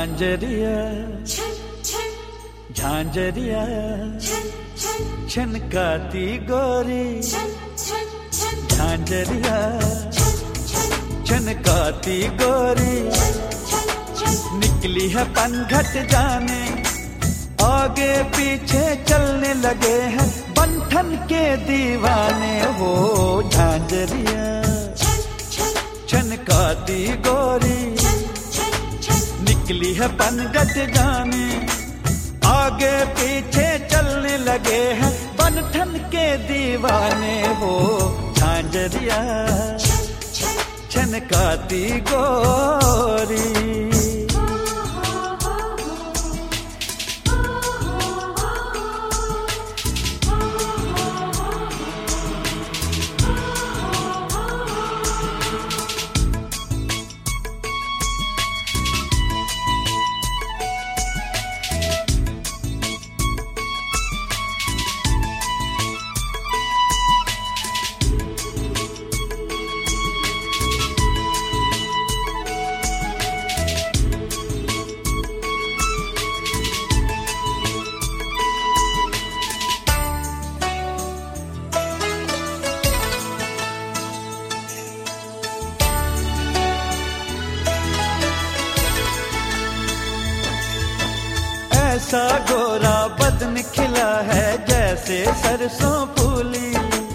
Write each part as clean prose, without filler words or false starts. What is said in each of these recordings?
झांझरिया झांझरिया छनकाती गोरी झांझरिया छनकाती गोरी निकली है पनघट जाने आगे पीछे चलने लगे हैं बंठन के दीवाने हो झांझरिया छनकाती गोरी निकली है पनघट जाने आगे पीछे चलने लगे हैं बंठन के दीवाने हो झांझरिया छनकाती गोरी। ऐसा गोरा बदन खिला है जैसे सरसों फूली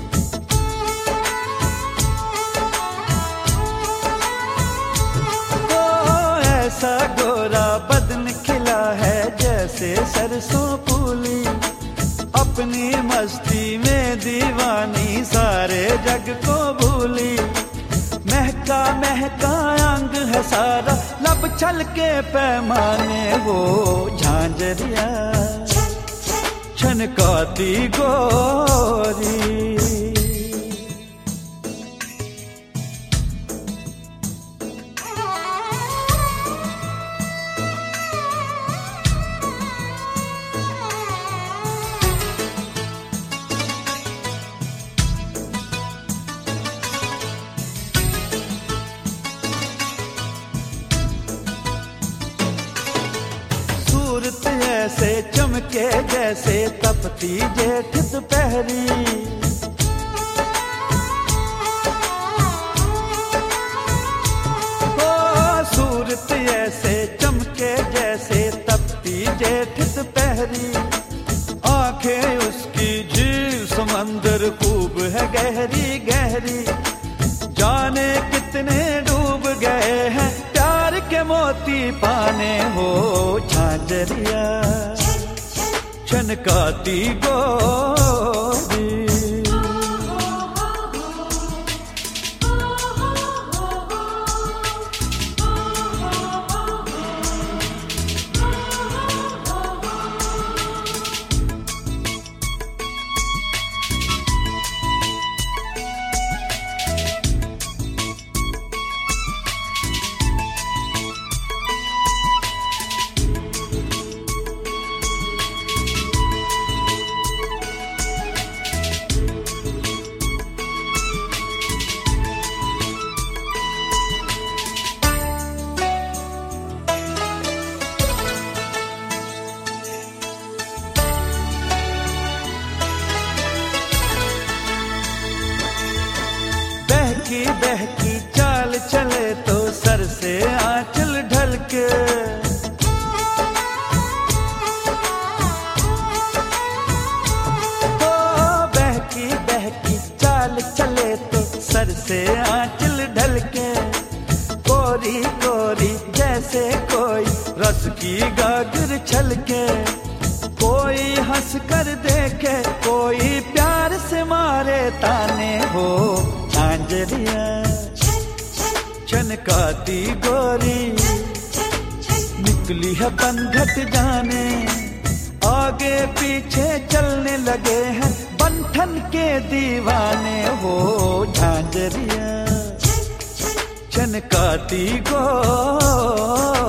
ओ ऐसा गोरा बदन खिला है जैसे सरसों फूली अपनी मस्ती में दीवानी सारे जग को भूली महका महका अंग है सारा लब छल के पैमाने वो झांझरिया छनकाती गोरी। सूरत ऐसे चमके जैसे तपती जेठ दोपहरी ओ सूरत ऐसे चमके जैसे तपती जेठ दोपहरी आंखें उसकी झील समंदर खूब है गहरी गहरी जाने कितने डूब गए हैं प्यार के मोती पाने हो झांझरिया छनकाती गोरी। बहकी बहकी चाल चले तो सर से आंचल ढलके ओ बहकी बहकी चाल चले तो सर से आंचल ढलके कोरी कोरी जैसे कोई रस की गागर छलके कोई हंस कर देखे कोई प्यार से मारे ताने हो झांझरिया छनकाती गोरी निकली है पनघट जाने आगे पीछे चलने लगे हैं बंठन के दीवाने हो झांझरिया छनकाती गोरी।